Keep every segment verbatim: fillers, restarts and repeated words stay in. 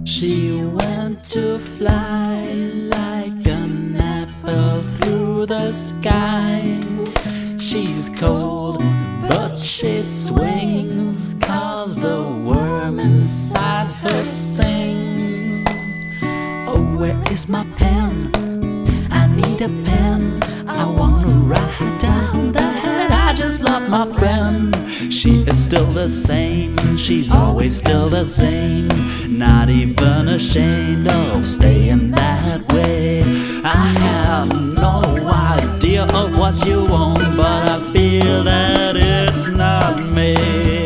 She went to fly like an apple through the sky. She's cold, but she swings, 'cause the worm inside her sings. Oh, where is my pen? I need a pen. I wanna write down that I just lost my friend. She is still the same, she's always still the same, not even ashamed of staying that way. I have no idea of what you want, but I feel that it's not me.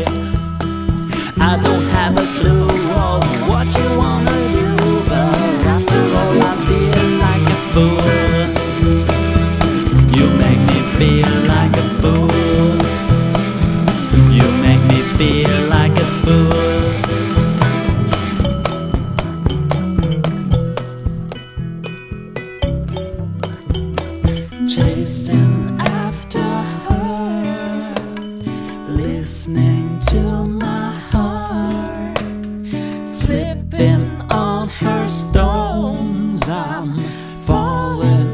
I don't have a clue of what you wanna do, but after all I feel like a fool. You make me feel like a fool. You make me feel like a fool. Chasing after her, listening to my heart, slipping on her stones, I'm falling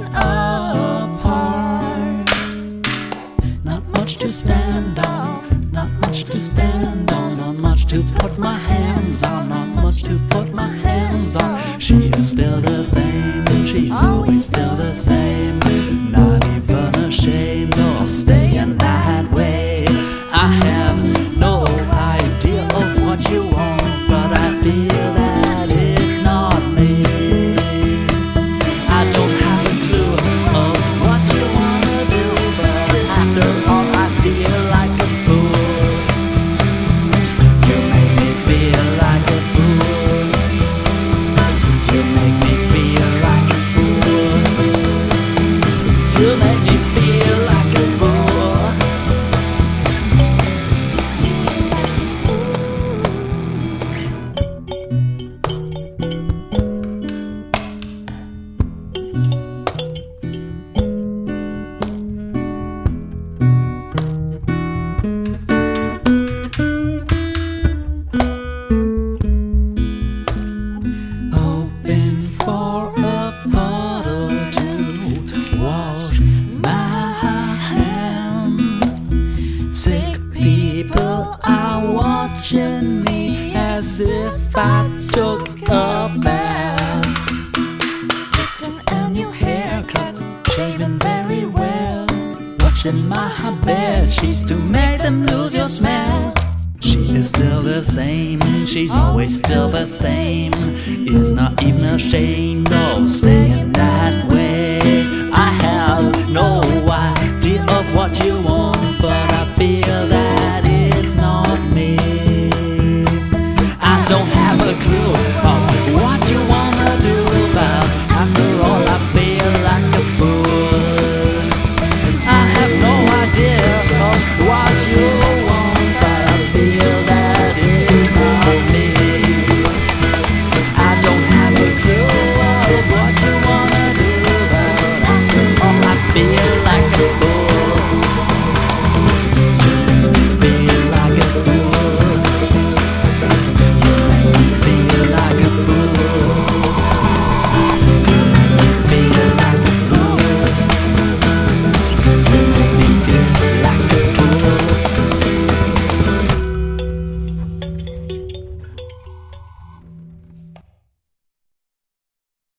apart. Not much to stand on, not much to stand on, not much to put my hands on, not much to put my hands on. She is still the same, she's always still the same, not even ashamed of staying that way. I have no idea of what you want, but I feel that it's not me. I don't have a clue of what you wanna do, but after all I feel like a fool. You make me feel like a fool. You make me feel like a fool. You make me feel like a fool. Hoping for a puddle to wash my hands. Sick people are watching me as if I took a bath. Getting a new haircut, shaving very well, watching my bed sheets to make them lose your smell. She is still the same, she's always still the same, is not even ashamed of staying